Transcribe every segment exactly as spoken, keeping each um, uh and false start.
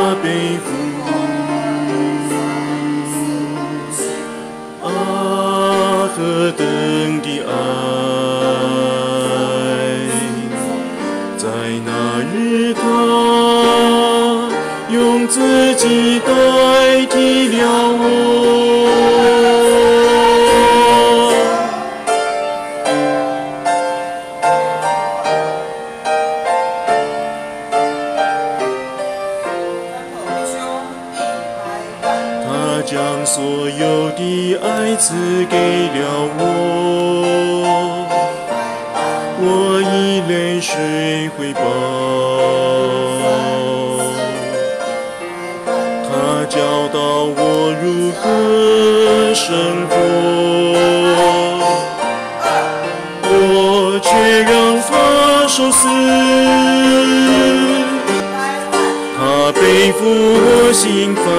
背负啊，何等的爱，在那日他用自己代替了我。他将所有的爱赐给了我，我以泪水回报。他教导我如何生活，我却让他受死。他背负我刑罚，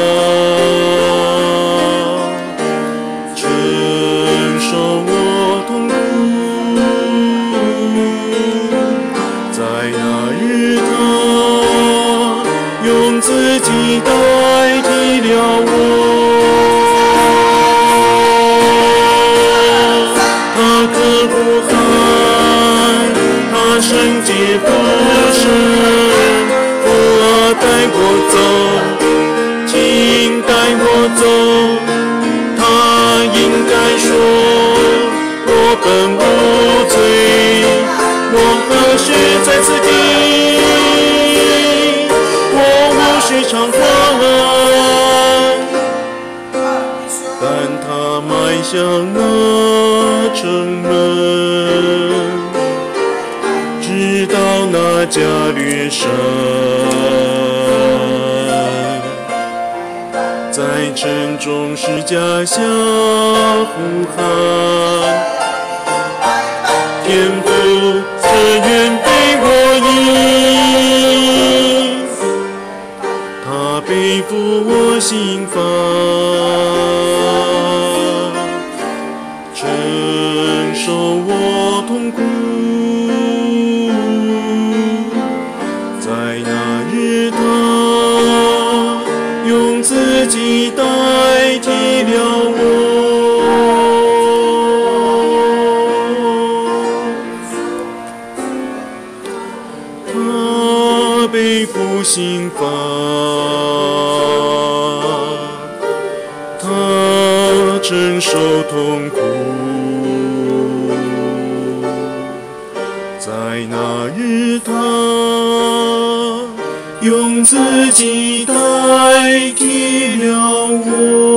承受我痛苦，在那日他用自己代替了我。他刻苦寒，他圣洁不圣，带我走，请带我走。他应该说，我本无罪，我何须在此地？我无需偿还。但他迈向那城门，直到那加略山。在城中十架下呼喊，天父自愿被我赢，他背负我刑罚，承受我痛苦，在那日他用自己代替了我，他背负刑罚，他承受痛苦，在那日他用自己代替了我。